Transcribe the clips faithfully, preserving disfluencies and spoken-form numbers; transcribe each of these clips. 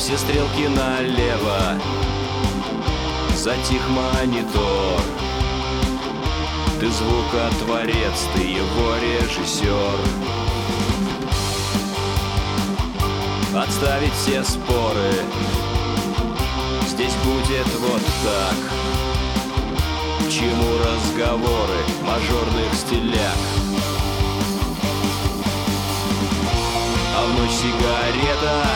Все стрелки налево, затих монитор. Ты звукотворец, ты его режиссер. Отставить все споры, здесь будет вот так. К чему разговоры мажорных стиляк? А в ночь сигарета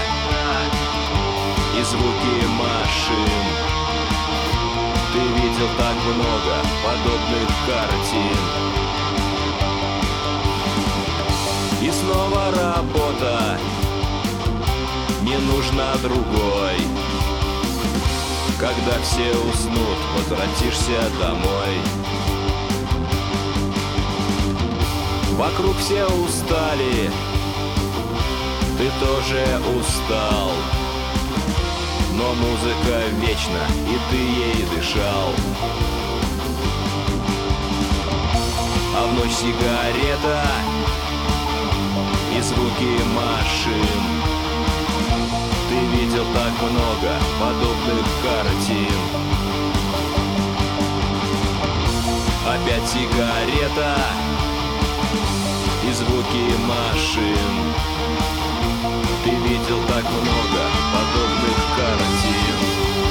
и звуки машин. Ты видел так много подобных картин. И снова работа, не нужна другой. Когда все уснут, возвратишься домой. Вокруг все устали, ты тоже устал. Но музыка вечна, и ты ей дышал. А в ночь сигарета и звуки машин. Ты видел так много подобных картин. Опять сигарета и звуки машин. Ты видел так много подобных картин.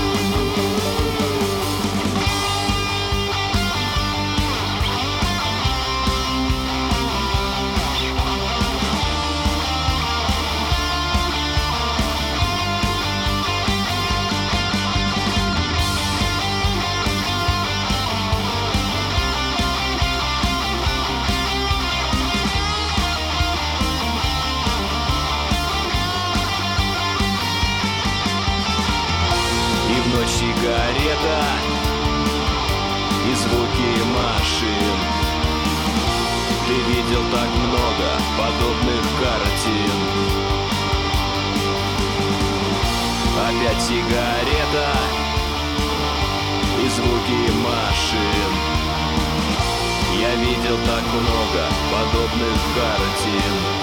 Сигарета и звуки машин. Ты видел так много подобных картин. Опять сигарета и звуки машин. Я видел так много подобных картин.